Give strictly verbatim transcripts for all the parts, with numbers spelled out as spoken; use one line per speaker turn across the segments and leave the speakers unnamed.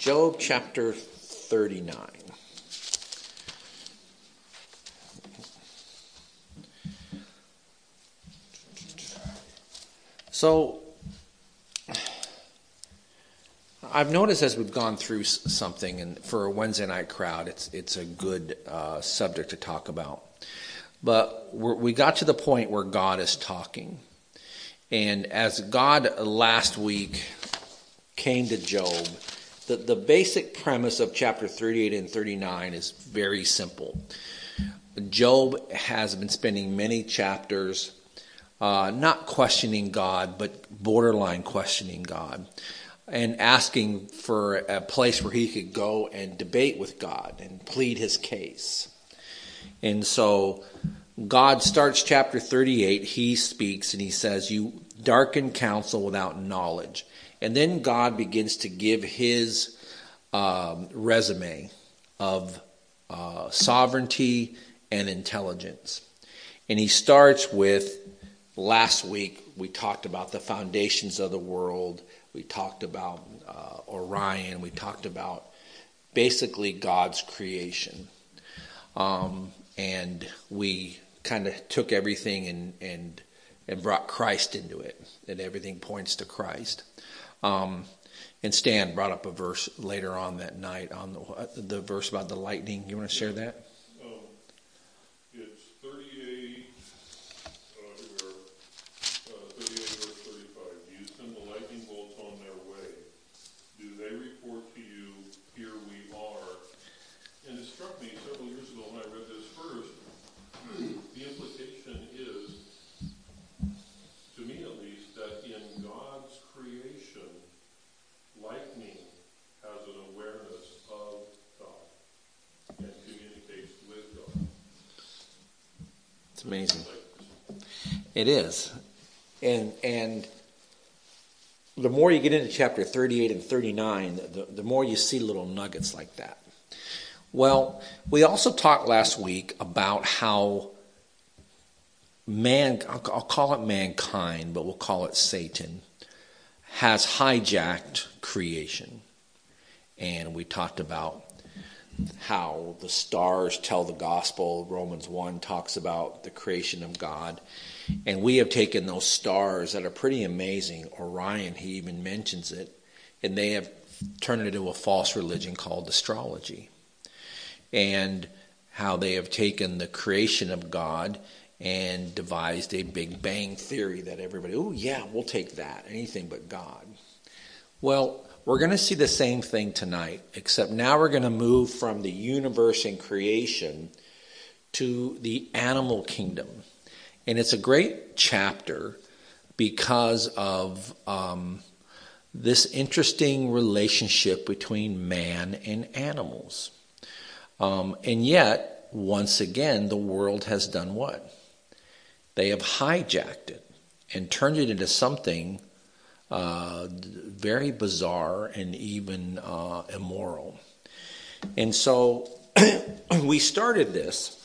Job chapter thirty-nine. So, I've noticed as we've gone through something, and for a Wednesday night crowd, it's it's a good uh, subject to talk about. But we're, we got to the point where God is talking. And as God last week came to Job, the, the basic premise of chapter thirty-eight and thirty-nine is very simple. Job has been spending many chapters uh, not questioning God, but borderline questioning God, and asking for a place where he could go and debate with God and plead his case. And so God starts chapter thirty-eight, he speaks and he says, "You darken counsel without knowledge." And then God begins to give his um, resume of uh, sovereignty and intelligence. And he starts with, last week we talked about the foundations of the world. We talked about uh, Orion. We talked about basically God's creation. Um, and we kind of took everything and, and and brought Christ into it. And everything points to Christ. Um, and Stan brought up a verse later on that night, on the, the verse about the lightning. You want to share that?
Um, it's thirty-eight, uh, here we are, uh, thirty-eight verse thirty-five. Do you send the lightning bolts on their way? Do they report to you, here we are? And it struck me several years ago when I read this first, the implication is, to me at least, that in God's creation, lightning has an awareness of God and communicates with God.
It's amazing. It is. And and the more you get into chapter thirty-eight and thirty-nine, the, the more you see little nuggets like that. Well, we also talked last week about how man, I'll, I'll call it mankind, but we'll call it Satan, has hijacked creation. And we talked about how the stars tell the gospel. Romans one talks about the creation of God. And we have taken those stars that are pretty amazing. Orion, he even mentions it. And they have turned it into a false religion called astrology. And how they have taken the creation of God and devised a Big Bang theory that everybody, oh yeah, we'll take that, anything but God. Well, we're going to see the same thing tonight, except now we're going to move from the universe and creation to the animal kingdom. And it's a great chapter because of um, this interesting relationship between man and animals. Um, and yet, once again, the world has done what? They have hijacked it and turned it into something uh, very bizarre and even uh, immoral. And so we started this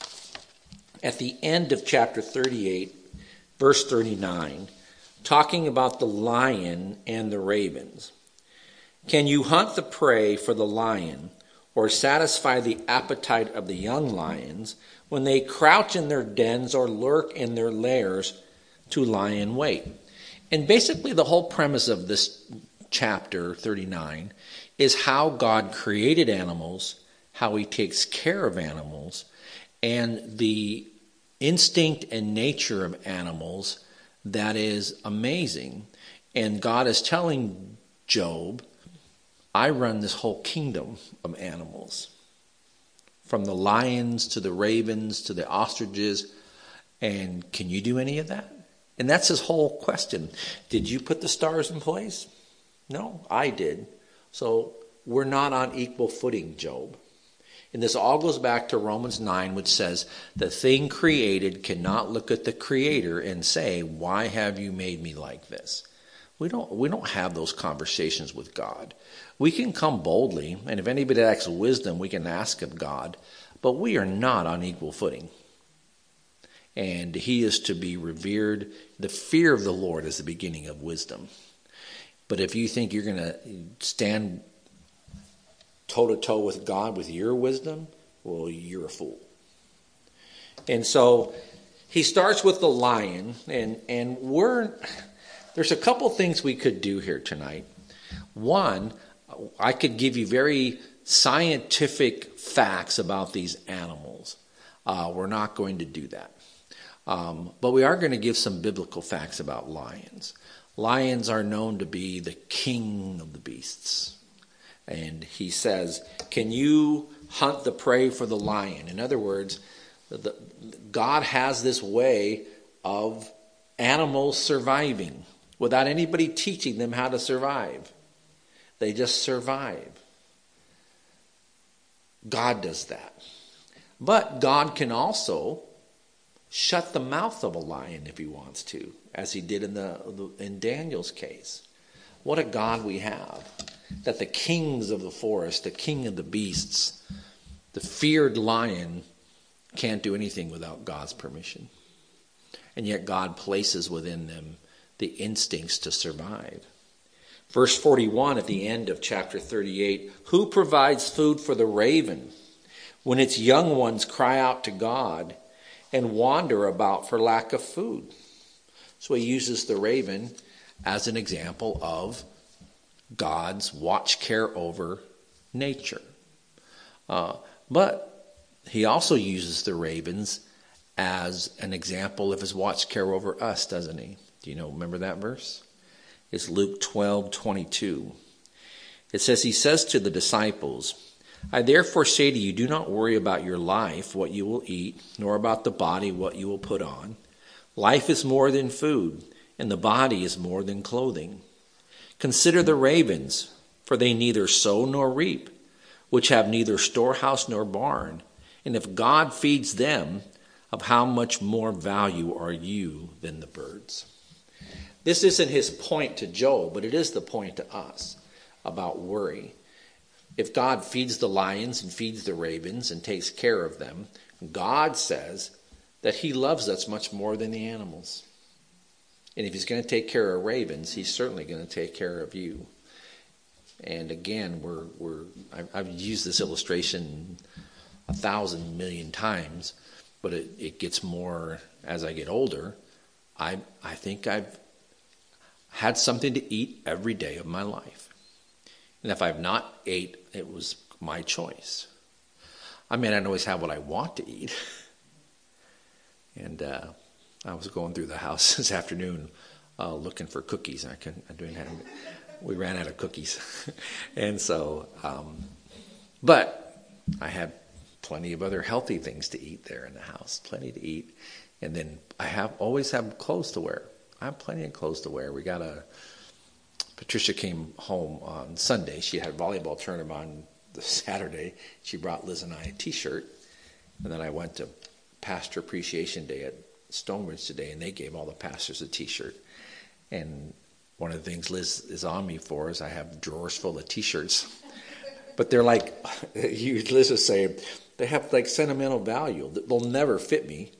at the end of chapter thirty-eight, verse thirty-nine, talking about the lion and the ravens. Can you hunt the prey for the lion, or satisfy the appetite of the young lions when they crouch in their dens or lurk in their lairs to lie in wait? And basically the whole premise of this chapter thirty-nine is how God created animals, how he takes care of animals, and the instinct and nature of animals that is amazing. And God is telling Job, I run this whole kingdom of animals, from the lions to the ravens to the ostriches. And can you do any of that? And that's his whole question. Did you put the stars in place? No, I did. So we're not on equal footing, Job. And this all goes back to Romans nine, which says, the thing created cannot look at the creator and say, why have you made me like this? We don't, we don't have those conversations with God. We can come boldly, and if anybody lacks wisdom, we can ask of God, but we are not on equal footing. And he is to be revered. The fear of the Lord is the beginning of wisdom. But if you think you're going to stand toe-to-toe with God with your wisdom, well, you're a fool. And so he starts with the lion, and, and we're there's a couple things we could do here tonight. One, I could give you very scientific facts about these animals. Uh, we're not going to do that. Um, but we are going to give some biblical facts about lions. Lions are known to be the king of the beasts. And he says, can you hunt the prey for the lion? In other words, the, God has this way of animals surviving without anybody teaching them how to survive. They just survive. God does that. But God can also shut the mouth of a lion if he wants to, as he did in the in Daniel's case. What a God we have, that the kings of the forest, the king of the beasts, the feared lion can't do anything without God's permission. And yet God places within them the instincts to survive. Verse forty-one at the end of chapter thirty-eight, who provides food for the raven when its young ones cry out to God and wander about for lack of food? So he uses the raven as an example of God's watch care over nature. Uh, but he also uses the ravens as an example of his watch care over us, doesn't he? Do you know, remember that verse? It's Luke twelve twenty-two. It says, he says to the disciples, I therefore say to you, do not worry about your life, what you will eat, nor about the body, what you will put on. Life is more than food, and the body is more than clothing. Consider the ravens, for they neither sow nor reap, which have neither storehouse nor barn. And if God feeds them, of how much more value are you than the birds? This isn't his point to Job, but it is the point to us about worry. If God feeds the lions and feeds the ravens and takes care of them, God says that he loves us much more than the animals. And if he's going to take care of ravens, he's certainly going to take care of you. And again, we're we're I've used this illustration a thousand million times, but it, it gets more as I get older. I I think I've had something to eat every day of my life. And if I've not ate, it was my choice. I mean, I don't always have what I want to eat. And uh, I was going through the house this afternoon uh, looking for cookies. I couldn't, I didn't have, we ran out of cookies. And so, um, but I had plenty of other healthy things to eat there in the house, plenty to eat. And then I have always have clothes to wear. I have plenty of clothes to wear. We got a, Patricia came home on Sunday. She had a volleyball tournament on the Saturday. She brought Liz and I a t-shirt. And then I went to Pastor Appreciation Day at Stonebridge today, and they gave all the pastors a t-shirt. And one of the things Liz is on me for is I have drawers full of t-shirts. But they're like, Liz is saying, they have like sentimental value. They'll never fit me.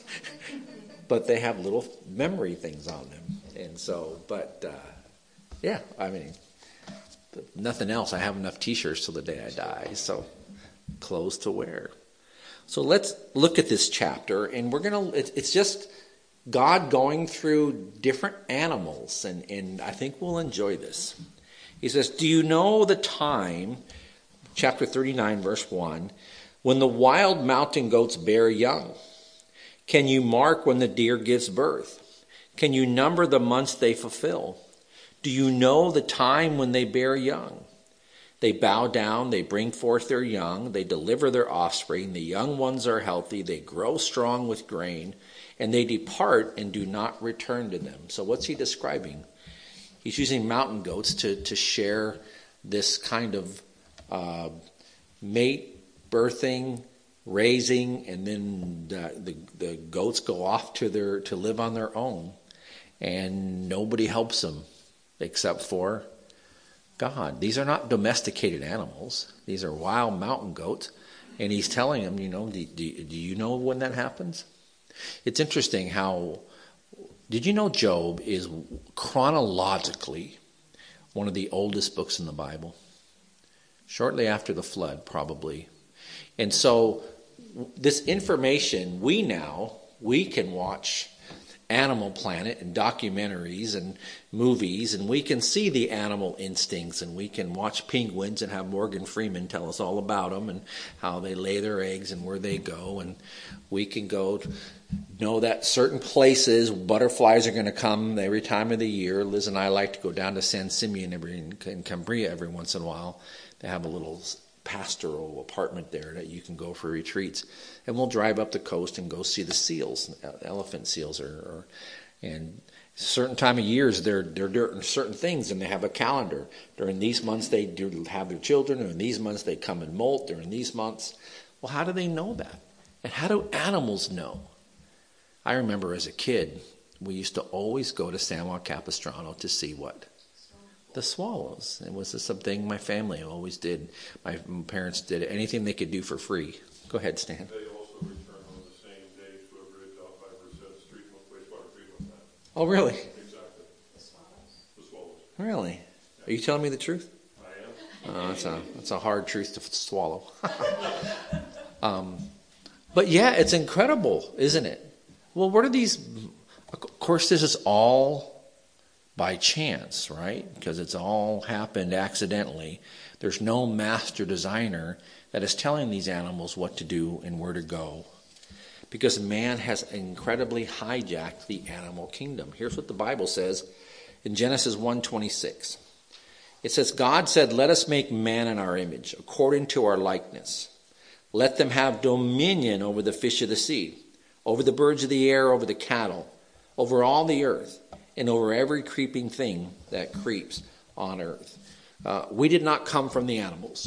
But they have little memory things on them. And so, but uh, yeah, I mean, nothing else. I have enough t-shirts till the day I die. So clothes to wear. So let's look at this chapter, and we're going to, it's just God going through different animals, and, and I think we'll enjoy this. He says, do you know the time, chapter thirty-nine, verse one, when the wild mountain goats bear young? Can you mark when the deer gives birth? Can you number the months they fulfill? Do you know the time when they bear young? They bow down, they bring forth their young, they deliver their offspring, the young ones are healthy, they grow strong with grain, and they depart and do not return to them. So what's he describing? He's using mountain goats to, to share this kind of uh, mate, birthing, raising, and then the, the, the goats go off to their to live on their own, and nobody helps them except for God. These are not domesticated animals. These are wild mountain goats. And he's telling them, you know, do, do, do you know when that happens? It's interesting how, did you know Job is chronologically one of the oldest books in the Bible? shortly after the flood, probably. And so this information, we now, we can watch Animal Planet and documentaries and movies, and we can see the animal instincts, and we can watch penguins and have Morgan Freeman tell us all about them and how they lay their eggs and where they go. And we can go know that certain places butterflies are going to come every time of the year. Liz and I like to go down to San Simeon every, in Cambria every once in a while. They have a little pastoral apartment there that you can go for retreats, and we'll drive up the coast and go see the seals, elephant seals, or, or and certain time of years they're they're doing certain things, and they have a calendar. During these months they do have their children, and in these months they come and molt. During these months, well, how do they know that? And how do animals know? I remember as a kid, we used to always go to San Juan Capistrano to see what? The swallows. It was just something my family always did. My parents did anything they could do for free. Go ahead, Stan.
They also return on the same day to a bridge out by Merced's treatment, wastewater treatment plant.
Oh, really?
Exactly. The swallows? The swallows.
Really? Are you telling me the truth?
I am.
Oh, that's a, that's a hard truth to swallow. um, but yeah, it's incredible, isn't it? Well, what are these? Of course, this is all by chance, right? Because it's all happened accidentally. There's no master designer that is telling these animals what to do and where to go. Because man has incredibly hijacked the animal kingdom. Here's what the Bible says in Genesis one twenty-six. It says, God said, let us make man in our image, according to our likeness. Let them have dominion over the fish of the sea, over the birds of the air, over the cattle, over all the earth, and over every creeping thing that creeps on earth. Uh, we did not come from the animals.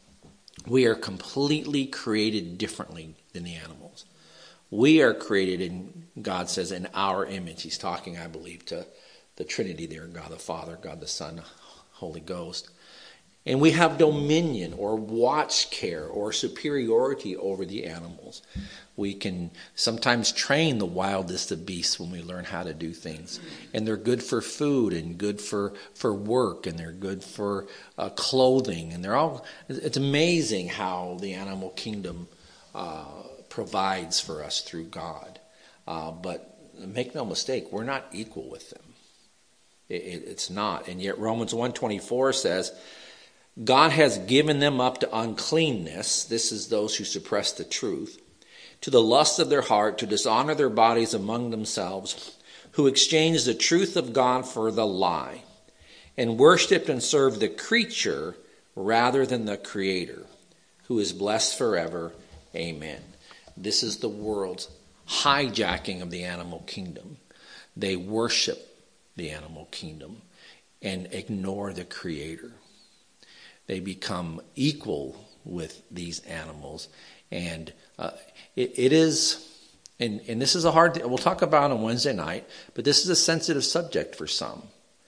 We are completely created differently than the animals. We are created in, God says, in our image. He's talking, I believe, to the Trinity there, God the Father, God the Son, Holy Ghost. And we have dominion or watch care or superiority over the animals. We can sometimes train the wildest of beasts when we learn how to do things. And they're good for food and good for, for work, and they're good for uh, clothing. And they're all, it's amazing how the animal kingdom uh, provides for us through God. Uh, but make no mistake, we're not equal with them. It, it, it's not. And yet Romans one twenty-four says, God has given them up to uncleanness. This is those who suppress the truth. To the lust of their heart, to dishonor their bodies among themselves, who exchanged the truth of God for the lie, and worshipped and served the creature rather than the Creator, who is blessed forever. Amen. This is the world's hijacking of the animal kingdom. They worship the animal kingdom and ignore the Creator. They become equal with these animals. And uh, it, it is, and, and this is a hard, we'll talk about on Wednesday night, but this is a sensitive subject for some.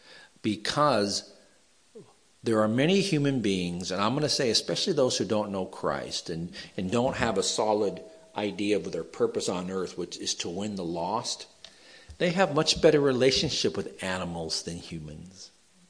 Because there are many human beings, and I'm going to say especially those who don't know Christ and, and don't have a solid idea of their purpose on earth, which is to win the lost. They have much better relationship with animals than humans.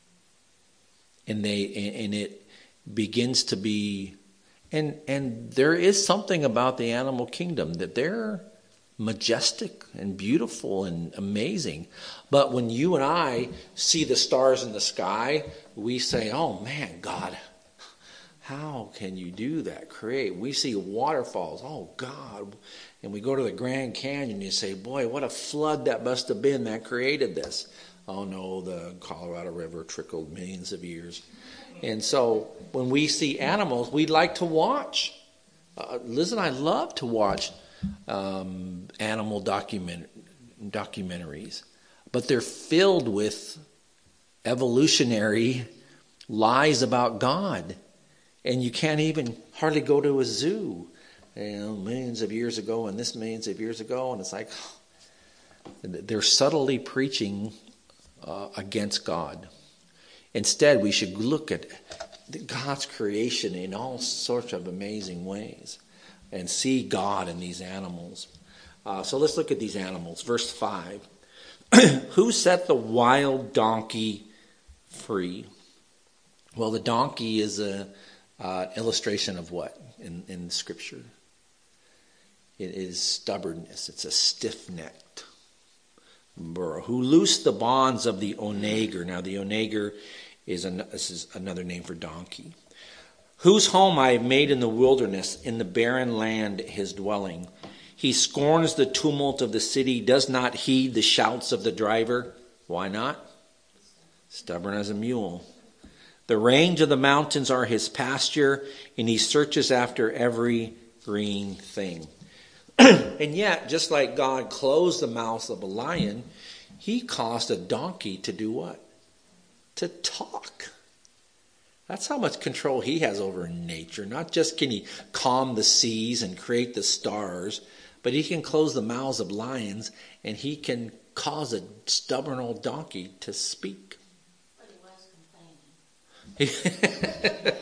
And they and it begins to be, and and there is something about the animal kingdom that they're majestic and beautiful and amazing. But when you and I see the stars in the sky, we say, oh man, God, how can you do that? Create. We see waterfalls. Oh God. And we go to the Grand Canyon and you say, boy, what a flood that must have been that created this. Oh no, the Colorado River trickled millions of years. And so when we see animals, we like to watch. Uh, Liz and I love to watch um, animal document, documentaries. But they're filled with evolutionary lies about God. And you can't even hardly go to a zoo. You know, millions of years ago and this millions of years ago. And it's like, they're subtly preaching uh, against God. Instead, we should look at God's creation in all sorts of amazing ways and see God in these animals. Uh, so let's look at these animals. Verse five. Who set the wild donkey free? Well, the donkey is a Uh, illustration of what in, in Scripture? It is stubbornness. It's a stiff-necked burro who loosed the bonds of the onager. Now, the onager is, an, this is another name for donkey. Whose home I have made in the wilderness, in the barren land his dwelling. He scorns the tumult of the city, does not heed the shouts of the driver. Why not? Stubborn as a mule. The range of the mountains are his pasture, and he searches after every green thing. And yet, just like God closed the mouth of a lion, he caused a donkey to do what? To talk. That's how much control he has over nature. Not just can he calm the seas and create the stars, but he can close the mouths of lions, and he can cause a stubborn old donkey to speak.
But he was complaining.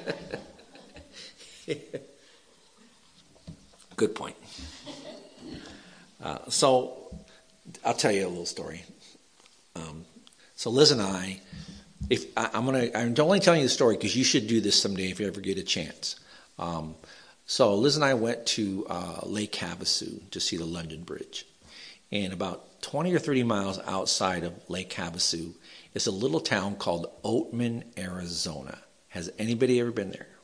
Good point. Uh, so I'll tell you a little story. Um, so Liz and I, if I, I'm gonna, I'm only telling you the story because you should do this someday if you ever get a chance. Um, so Liz and I went to uh, Lake Havasu to see the London Bridge, and about twenty or thirty miles outside of Lake Havasu is a little town called Oatman, Arizona. Has anybody ever been there?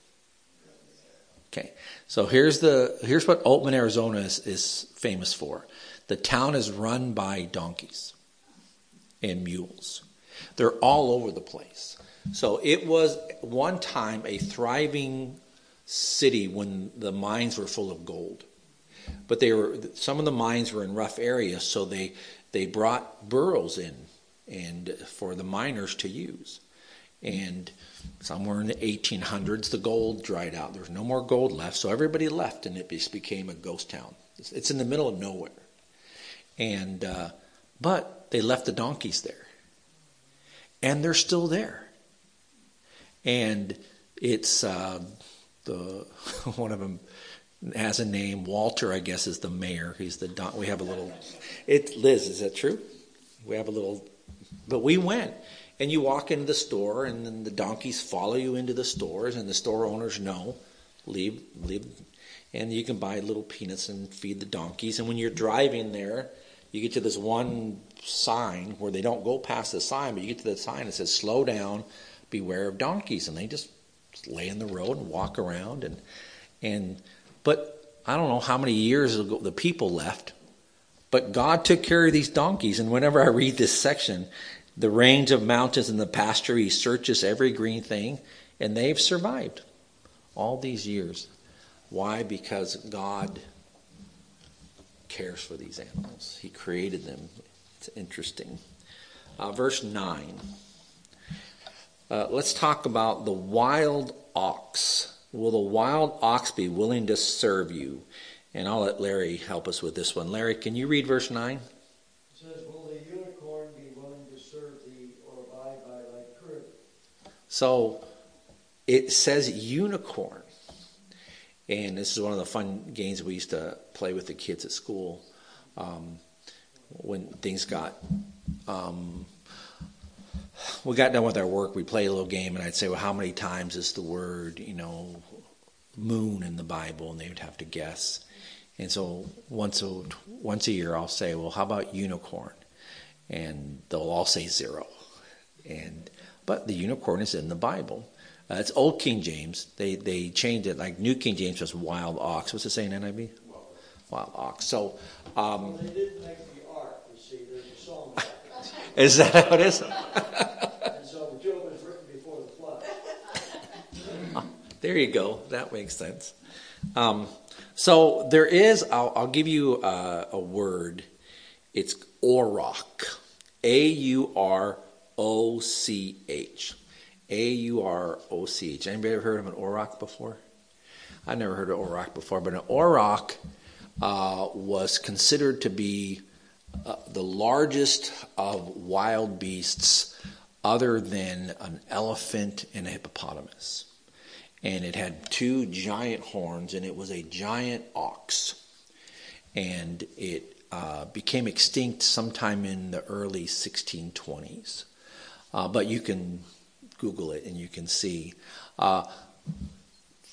Okay, so here's the here's what Oatman, Arizona is, is famous for. The town is run by donkeys and mules. They're all over the place. So it was one time a thriving city when the mines were full of gold. But they were some of the mines were in rough areas, so they they brought burros in and for the miners to use. And somewhere in the eighteen hundreds, the gold dried out. There was no more gold left, so everybody left, and it just became a ghost town. It's, it's in the middle of nowhere. And uh, but they left the donkeys there, and they're still there. And it's uh, the one of them has a name. Walter, I guess, is the mayor. He's the don- we have a little. It's Liz. Is that true? We have a little, but we went. And you walk into the store, and then the donkeys follow you into the stores, and the store owners know, leave, leave, and you can buy little peanuts and feed the donkeys. And when you're driving there, you get to this one sign where they don't go past the sign, but you get to the sign that says, "Slow down, beware of donkeys," and they just lay in the road and walk around. And and but I don't know how many years ago the people left, but God took care of these donkeys. And whenever I read this section, the range of mountains and the pasture, he searches every green thing, and they've survived all these years. Why? Because God cares for these animals. He created them. It's interesting. Uh, verse nine. Uh, let's talk about the wild ox. Will the wild ox be willing to serve you? And I'll let Larry help us with this one. Larry, can you read verse nine?
It says, will the unicorn be willing to serve thee or abide by thy crib?
So it says unicorn. And this is one of the fun games we used to play with the kids at school. Um, when things got, um, we got done with our work, we played a little game, and I'd say, well, how many times is the word, you know, moon in the Bible? And they would have to guess. And so once a, once a year, I'll say, well, how about unicorn? And they'll all say zero. And but the unicorn is in the Bible. Uh, it's Old King James. They they changed it. Like New King James was wild ox. What's it say in N I V? Wild, wild ox. So um,
well, they didn't make the ark. You see, there's a song about that.
Is that how it is?
And so Job was written before the flood.
Oh, there you go. That makes sense. Um, so there is. I'll, I'll give you a, a word. It's auroch. A U R O C H. A U R O C H. Anybody ever heard of an auroch before? I've never heard of auroch before, but an auroch uh, was considered to be uh, the largest of wild beasts other than an elephant and a hippopotamus. And it had two giant horns, and it was a giant ox. And it uh, became extinct sometime in the early sixteen twenties. Uh, but you can Google it and you can see. Uh,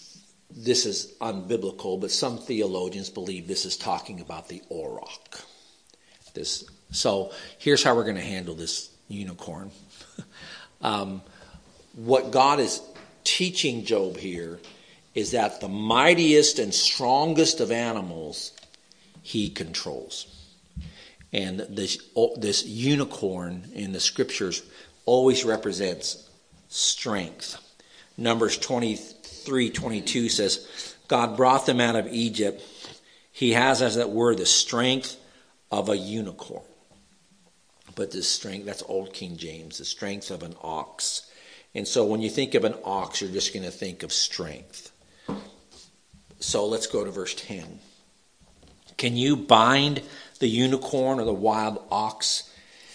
this is unbiblical, but some theologians believe this is talking about the auroch. This, so here's how we're going to handle this unicorn. um, what God is teaching Job here is that the mightiest and strongest of animals he controls. And this, this unicorn in the scriptures always represents strength. Numbers twenty-three twenty-two says, God brought them out of Egypt. He has, as it were, the strength of a unicorn. But this strength, that's Old King James, the strength of an ox. And so when you think of an ox, you're just going to think of strength. So let's go to verse ten. Can you bind the unicorn or the wild ox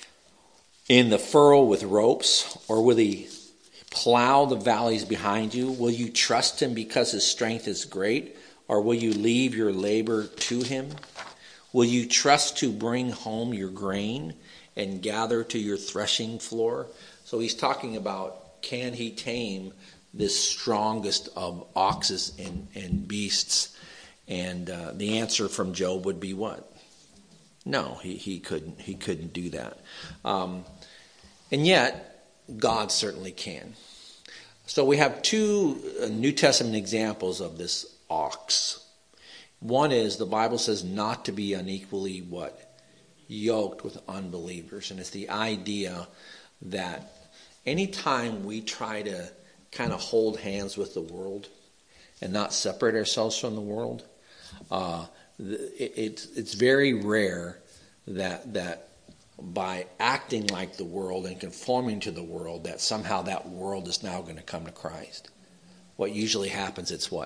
in the furrow with ropes, or will he plow the valleys behind you? Will you trust him because his strength is great, or will you leave your labor to him? Will you trust to bring home your grain and gather to your threshing floor? So he's talking about, can he tame this strongest of oxes and, and beasts? And uh, the answer from Job would be what? No, he, he couldn't. He couldn't do that. Um, and yet, God certainly can. So we have two New Testament examples of this ox. One is the Bible says not to be unequally what? Yoked with unbelievers. And it's the idea that anytime we try to kind of hold hands with the world and not separate ourselves from the world, uh, it, it's it's very rare that that by acting like the world and conforming to the world, that somehow that world is now going to come to Christ. What usually happens, it's what?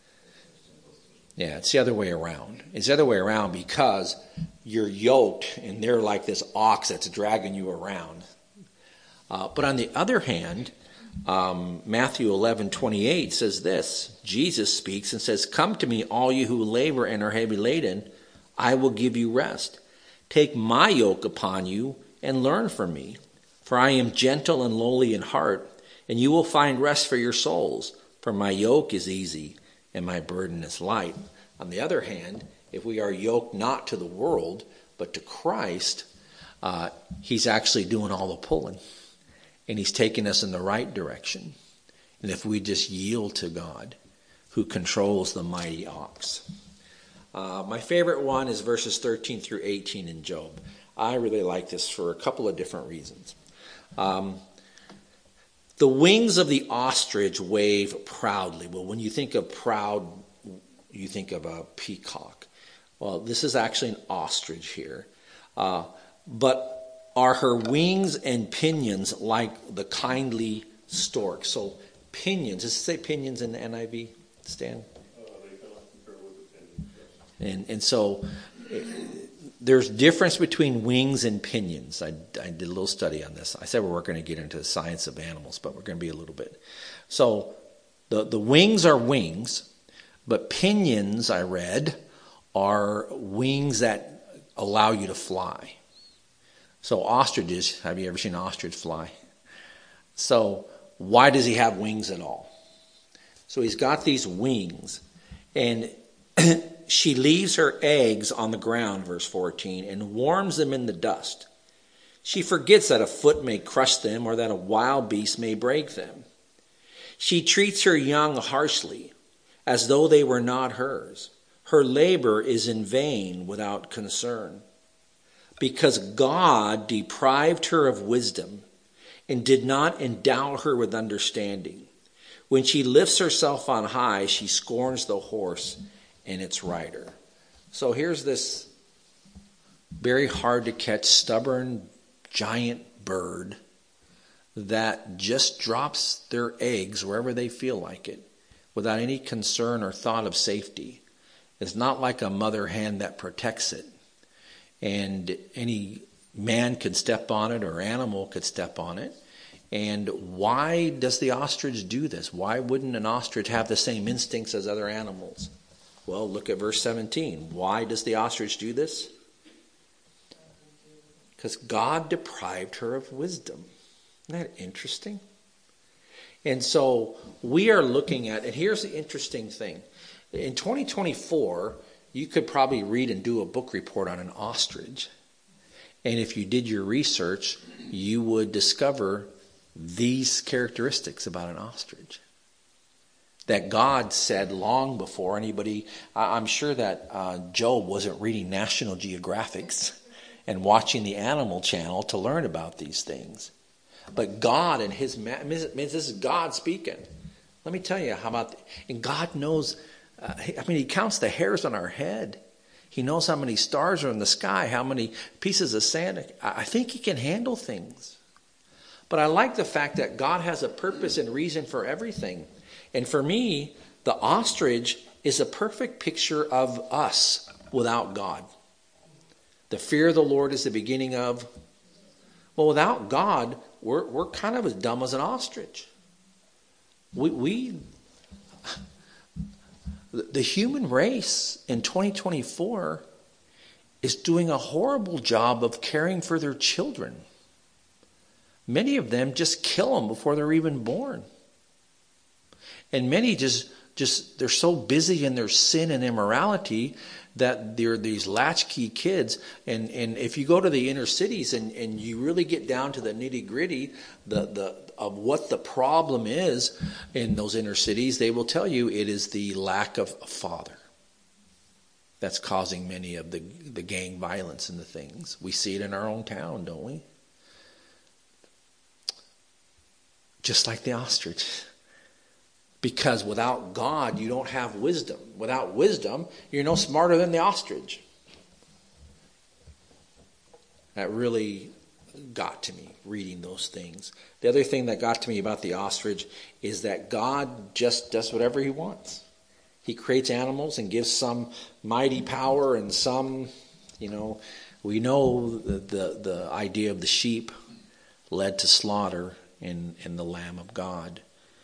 Yeah, it's the other way around. It's the other way around because you're yoked and they're like this ox that's dragging you around. Uh, but on the other hand, um, Matthew eleven twenty-eight says this. Jesus speaks and says, "Come to me, all you who labor and are heavy laden, I will give you rest. Take my yoke upon you and learn from me, for I am gentle and lowly in heart, and you will find rest for your souls. For my yoke is easy and my burden is light." On the other hand, if we are yoked not to the world, but to Christ, uh, he's actually doing all the pulling. And he's taking us in the right direction. And if we just yield to God, who controls the mighty ox. Uh, my favorite one is verses thirteen through eighteen in Job. I really like this for a couple of different reasons. Um, the wings of the ostrich wave proudly. Well, when you think of proud, you think of a peacock. Well, this is actually an ostrich here. Uh, but are her wings and pinions like the kindly stork? So pinions, does it say pinions in the N I V, Stan?
Uh, they cannot compare with the pinions, yes.
And and so uh, there's difference between wings and pinions. I, I did a little study on this. I said we weren't going to get into the science of animals, but we're going to be a little bit. So the, the wings are wings, but pinions, I read, are wings that allow you to fly. So ostriches, have you ever seen an ostrich fly? So why does he have wings at all? So he's got these wings, and she leaves her eggs on the ground, verse fourteen, and warms them in the dust. She forgets that a foot may crush them or that a wild beast may break them. She treats her young harshly, as though they were not hers. Her labor is in vain without concern. Because God deprived her of wisdom and did not endow her with understanding. When she lifts herself on high, she scorns the horse and its rider. So here's this very hard to catch, stubborn, giant bird that just drops their eggs wherever they feel like it without any concern or thought of safety. It's not like a mother hen that protects it. And any man could step on it or animal could step on it. And why does the ostrich do this? Why wouldn't an ostrich have the same instincts as other animals? Well, look at verse seventeen. Why does the ostrich do this? Because God deprived her of wisdom. Isn't that interesting? And so we are looking at, and here's the interesting thing. In twenty twenty-four, you could probably read and do a book report on an ostrich. And if you did your research, you would discover these characteristics about an ostrich that God said long before anybody. I'm sure that uh, Job wasn't reading National Geographics and watching the Animal Channel to learn about these things. But God and his, this is God speaking. Let me tell you how about, and God knows, uh, I mean, he counts the hairs on our head. He knows how many stars are in the sky, how many pieces of sand. I think he can handle things. But I like the fact that God has a purpose and reason for everything. And for me, the ostrich is a perfect picture of us without God. The fear of the Lord is the beginning of, well, without God, we're we're kind of as dumb as an ostrich. We we the human race in twenty twenty-four is doing a horrible job of caring for their children. Many of them just kill them before they're even born. And many just, just they're so busy in their sin and immorality that they're these latchkey kids. And, and if you go to the inner cities and, and you really get down to the nitty gritty the, the, of what the problem is in those inner cities, they will tell you it is the lack of a father that's causing many of the, the gang violence and the things. We see it in our own town, don't we? Just like the ostrich. Because without God, you don't have wisdom. Without wisdom, you're no smarter than the ostrich. That really got to me, reading those things. The other thing that got to me about the ostrich is that God just does whatever he wants. He creates animals and gives some mighty power and some, you know, we know the, the, the idea of the sheep led to slaughter in, in the Lamb of God.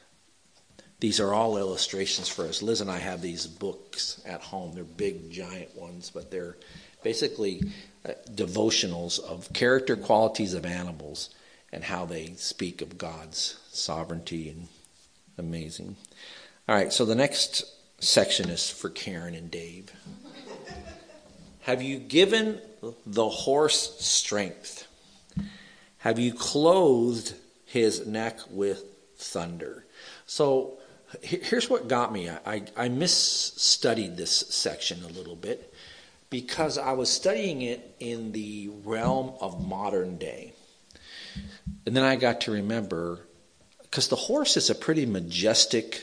These are all illustrations for us. Liz and I have these books at home. They're big, giant ones, but they're basically uh, devotionals of character qualities of animals and how they speak of God's sovereignty and amazing. All right, so the next section is for Karen and Dave. Have you given the horse strength? Have you clothed his neck with thunder? So here's what got me. I, I misstudied this section a little bit because I was studying it in the realm of modern day. And then I got to remember, because the horse is a pretty majestic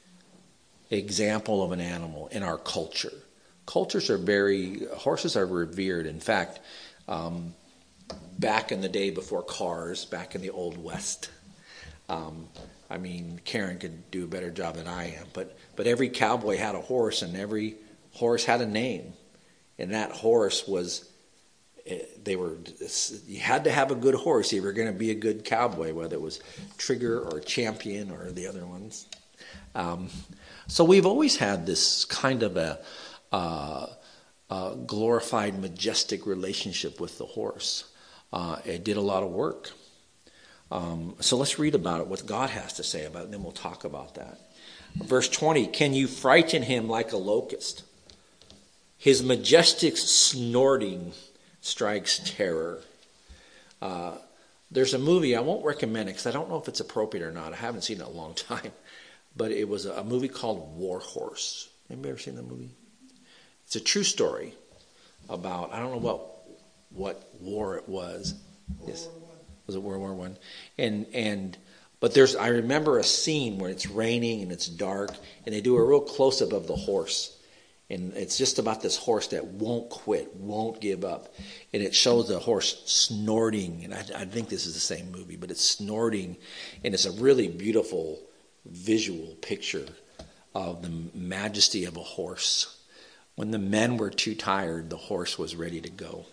example of an animal in our culture. Cultures are very, horses are revered. In fact, um, back in the day before cars, back in the Old West, um, I mean, Karen could do a better job than I am, but but every cowboy had a horse, and every horse had a name, and that horse was, they were, you had to have a good horse if you were going to be a good cowboy, whether it was Trigger or Champion or the other ones. Um, so we've always had this kind of a, uh, a glorified, majestic relationship with the horse. Uh, it did a lot of work. Um, so let's read about it, what God has to say about it, and then we'll talk about that. Verse twenty, can you frighten him like a locust? His majestic snorting strikes terror. Uh, there's a movie, I won't recommend it because I don't know if it's appropriate or not. I haven't seen it in a long time. But it was a, a movie called War Horse. Anybody ever seen that movie? It's a true story about, I don't know what what war it was. Yes. Was it World War One? And and but there's I remember a scene where it's raining and it's dark, and they do a real close up of the horse, and it's just about this horse that won't quit, won't give up, and it shows the horse snorting. And I, I think this is the same movie, but it's snorting, and it's a really beautiful visual picture of the majesty of a horse. When the men were too tired, the horse was ready to go.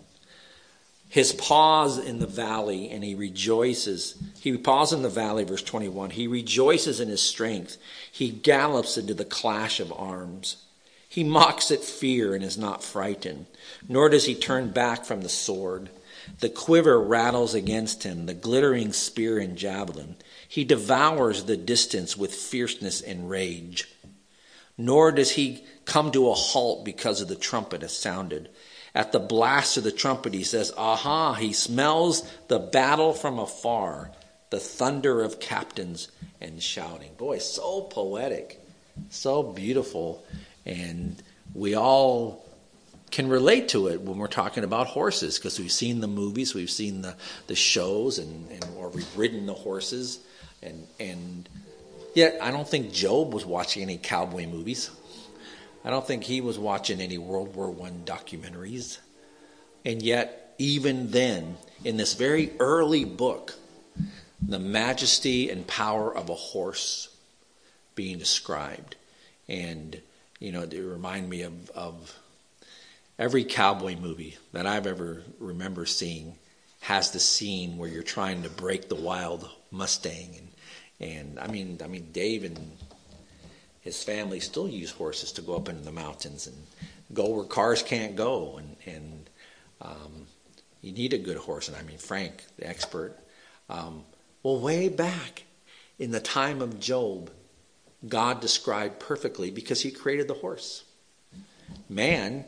His paws in the valley, and he rejoices. He paws in the valley, verse twenty-one. He rejoices in his strength. He gallops into the clash of arms. He mocks at fear and is not frightened, nor does he turn back from the sword. The quiver rattles against him, the glittering spear and javelin. He devours the distance with fierceness and rage. Nor does he come to a halt because of the trumpet has sounded. At the blast of the trumpet, he says, aha, he smells the battle from afar, the thunder of captains and shouting. Boy, so poetic, so beautiful. And we all can relate to it when we're talking about horses, because we've seen the movies, we've seen the, the shows, and, and or we've ridden the horses. And, and yet, I don't think Job was watching any cowboy movies. I don't think he was watching any World War One documentaries. And yet, even then, in this very early book, the majesty and power of a horse being described. And, you know, they remind me of, of every cowboy movie that I've ever remember seeing has the scene where you're trying to break the wild Mustang. And, and I mean, I mean, Dave and his family still use horses to go up into the mountains and go where cars can't go. And, and um, you need a good horse. And I mean, Frank, the expert. Um, well, way back in the time of Job, God described perfectly because he created the horse. Man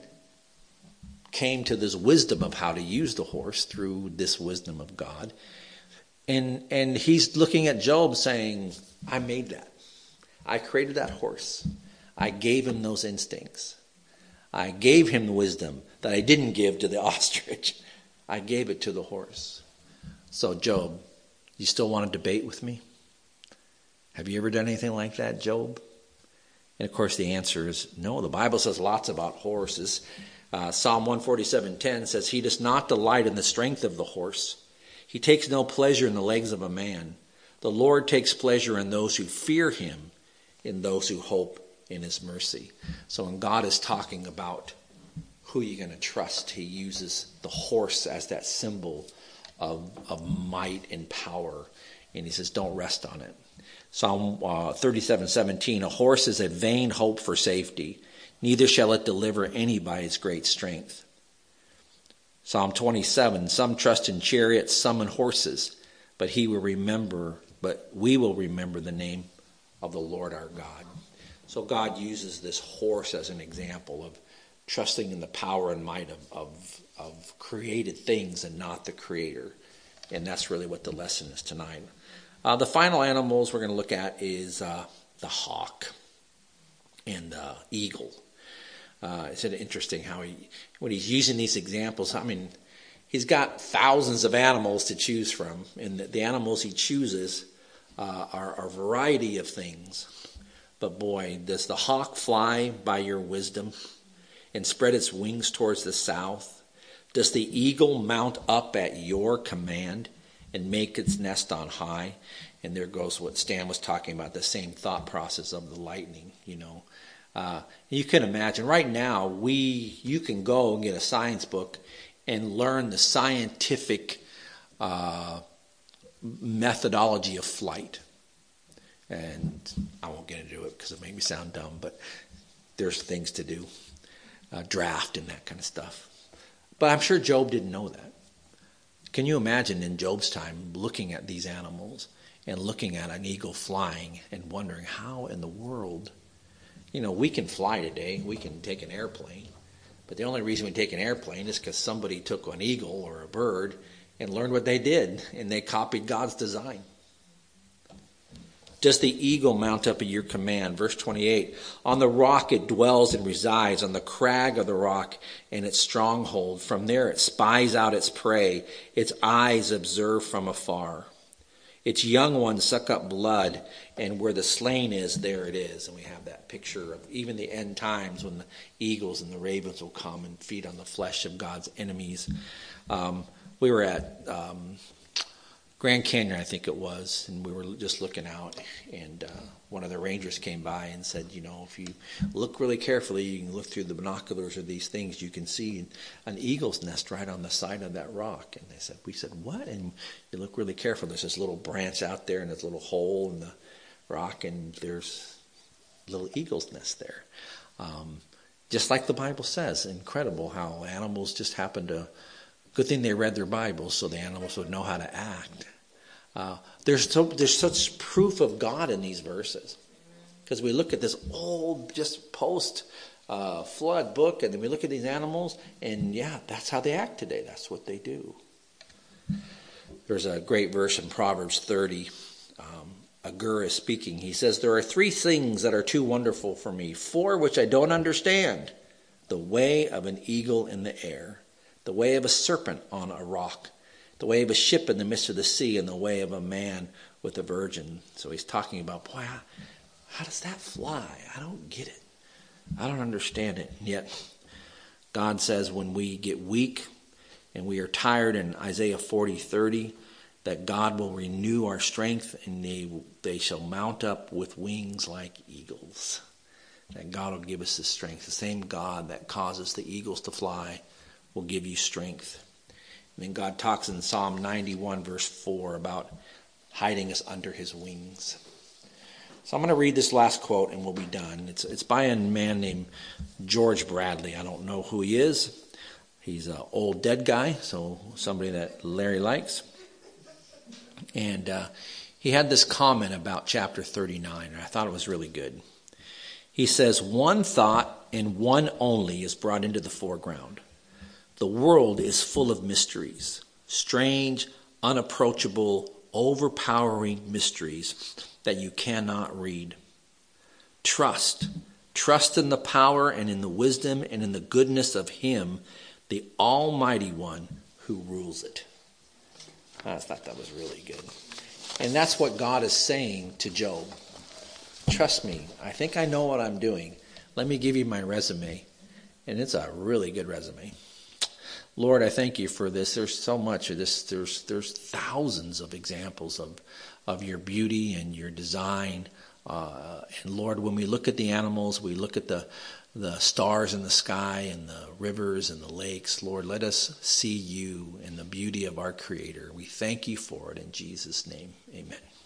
came to this wisdom of how to use the horse through this wisdom of God. And, and he's looking at Job saying, I made that. I created that horse. I gave him those instincts. I gave him the wisdom that I didn't give to the ostrich. I gave it to the horse. So Job, you still want to debate with me? Have you ever done anything like that, Job? And of course the answer is no. The Bible says lots about horses. Uh, Psalm one forty-seven ten says, he does not delight in the strength of the horse. He takes no pleasure in the legs of a man. The Lord takes pleasure in those who fear him, in those who hope in his mercy. So when God is talking about who you're going to trust, he uses the horse as that symbol of, of might and power. And he says, don't rest on it. Psalm uh, thirty-seven seventeen, a horse is a vain hope for safety. Neither shall it deliver any by its great strength. Psalm twenty-seven, some trust in chariots, some in horses, but he will remember, but we will remember the name of the Lord our God. So God uses this horse as an example of trusting in the power and might of, of, of created things and not the creator. And that's really what the lesson is tonight. Uh, the final animals we're going to look at is uh, the hawk and the eagle. Uh, it's interesting how he, when he's using these examples, I mean, he's got thousands of animals to choose from, and the, the animals he chooses uh, are, are a variety of things. But boy, does the hawk fly by your wisdom and spread its wings towards the south? Does the eagle mount up at your command and make its nest on high? And there goes what Stan was talking about, the same thought process of the lightning, you know. Uh, you can imagine right now, we you can go and get a science book and learn the scientific uh, methodology of flight. And I won't get into it because it made me sound dumb, but there's things to do, uh, draft and that kind of stuff. But I'm sure Job didn't know that. Can you imagine in Job's time looking at these animals and looking at an eagle flying and wondering how in the world, you know, we can fly today, we can take an airplane, but the only reason we take an airplane is because somebody took an eagle or a bird and learned what they did, and they copied God's design. Does the eagle mount up at your command? Verse twenty-eight, on the rock it dwells and resides, on the crag of the rock and its stronghold. From there it spies out its prey, its eyes observe from afar. Its young ones suck up blood, and where the slain is, there it is. And we have that picture of even the end times when the eagles and the ravens will come and feed on the flesh of God's enemies. Um, we were at um, Grand Canyon, I think it was, and we were just looking out, and uh, one of the rangers came by and said, you know, if you look really carefully, you can look through the binoculars or these things, you can see an eagle's nest right on the side of that rock. And they said, we said, what? And you look really careful, there's this little branch out there and this little hole in the rock, and there's a little eagle's nest there. Um, just like the Bible says, incredible how animals just happen to Good thing they read their Bibles so the animals would know how to act. Uh, there's so there's such proof of God in these verses, because we look at this old, just post uh, flood book, and then we look at these animals, and yeah, that's how they act today. That's what they do. There's a great verse in Proverbs thirty. Um, Agur is speaking. He says, "There are three things that are too wonderful for me, four which I don't understand: the way of an eagle in the air, the way of a serpent on a rock, the way of a ship in the midst of the sea, and the way of a man with a virgin." So he's talking about, boy, how, how does that fly? I don't get it. I don't understand it. And yet, God says when we get weak and we are tired in Isaiah forty thirty, that God will renew our strength, and they, they shall mount up with wings like eagles. That God will give us the strength. The same God that causes the eagles to fly will give you strength. And then God talks in Psalm ninety-one, verse four, about hiding us under his wings. So I'm going to read this last quote and we'll be done. It's, it's by a man named George Bradley. I don't know who he is. He's an old dead guy, so somebody that Larry likes. And uh, he had this comment about chapter thirty-nine, and I thought it was really good. He says, "One thought and one only is brought into the foreground. The world is full of mysteries, strange, unapproachable, overpowering mysteries that you cannot read. Trust. Trust in the power and in the wisdom and in the goodness of him, the Almighty One who rules it." I thought that was really good. And that's what God is saying to Job. Trust me. I think I know what I'm doing. Let me give you my resume. And it's a really good resume. Lord, I thank you for this. There's so much of this. There's there's thousands of examples of, of your beauty and your design. Uh, and Lord, when we look at the animals, we look at the the stars in the sky and the rivers and the lakes. Lord, let us see you and the beauty of our Creator. We thank you for it in Jesus' name. Amen.